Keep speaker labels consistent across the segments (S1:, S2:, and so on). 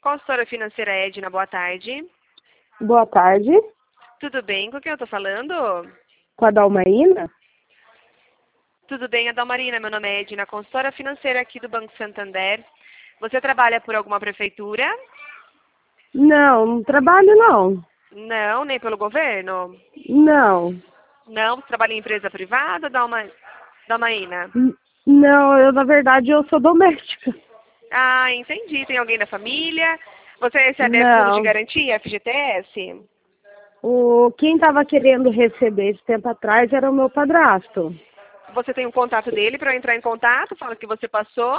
S1: Consultora financeira Edna, boa tarde.
S2: Boa tarde.
S1: Tudo bem? Com quem eu tô falando?
S2: Com a Dalmaína?
S1: Tudo bem, Adalmarina. Meu nome é Edna, consultora financeira aqui do Banco Santander. Você trabalha por alguma prefeitura?
S2: Não trabalho não.
S1: Não, nem pelo governo?
S2: Não.
S1: Não, você trabalha em empresa privada, Dalmaína?
S2: Não, na verdade, eu sou doméstica.
S1: Ah, entendi. Tem alguém da família? Você recebe fundo de
S2: Não.
S1: garantia, FGTS?
S2: Quem estava querendo receber esse tempo atrás era o meu padrasto.
S1: Você tem o contato dele para eu entrar em contato? Fala que você passou?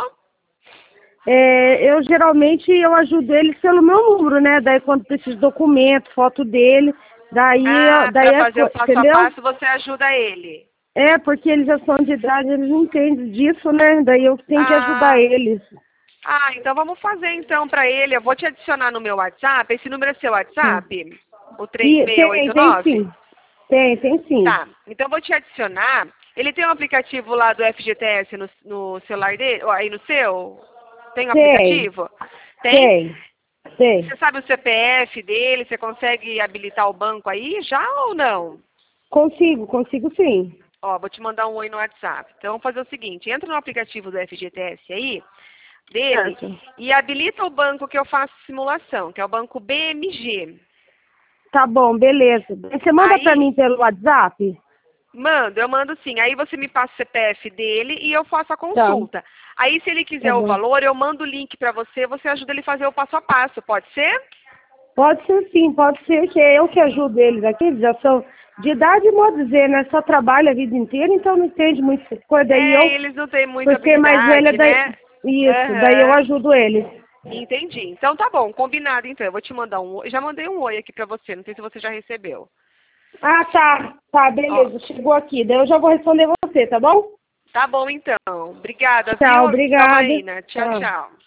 S2: Eu geralmente ajudo eles pelo meu número, né? Daí quando preciso de documento, foto dele,
S1: Para fazer o passo a
S2: entendeu?
S1: passo você ajuda ele.
S2: Porque eles já são de idade, eles não entendem disso, né? Daí eu tenho que ajudar eles.
S1: Então vamos fazer então para ele. Eu vou te adicionar no meu WhatsApp. Esse número é seu WhatsApp? O
S2: E tem
S1: 3689?
S2: sim. Tem sim.
S1: Tá. Então eu vou te adicionar. Ele tem um aplicativo lá do FGTS no celular dele? Ou aí no seu? Tem um aplicativo? Tem?
S2: Tem.
S1: Você sabe o CPF dele? Você consegue habilitar o banco aí já ou não?
S2: Consigo sim.
S1: Ó, vou te mandar um oi no WhatsApp. Então, vamos fazer o seguinte. Entra no aplicativo do FGTS aí, dele,
S2: Certo.
S1: e habilita o banco que eu faço simulação, que é o banco BMG.
S2: Tá bom, beleza. Você manda pra
S1: Aí,
S2: mim pelo WhatsApp?
S1: eu mando sim. Aí você me passa o CPF dele e eu faço a
S2: Tá,
S1: consulta. Aí, se ele
S2: tá
S1: quiser o
S2: bom.
S1: valor, eu mando o link pra você, você ajuda ele a fazer o passo a passo, pode ser?
S2: Pode ser sim, pode ser que é eu que ajudo eles aqui, eles já são de idade, modo dizer, né? Só trabalha a vida inteira, então não entende muita coisa. Daí
S1: Eles não têm muita
S2: por ser mais velha,
S1: habilidade, né?
S2: daí eu
S1: Aham.
S2: ajudo eles.
S1: Entendi. Então tá bom, combinado então. Eu vou te mandar um oi. Já mandei um oi aqui pra você, não sei se você já recebeu.
S2: Ah, tá,
S1: Ó,
S2: beleza, chegou aqui. Daí eu já vou responder você, tá bom?
S1: tá bom então. Obrigada,
S2: Tchau,
S1: viu,
S2: obrigada.
S1: Dalmaína? Tchau,
S2: Tchau.
S1: tchau.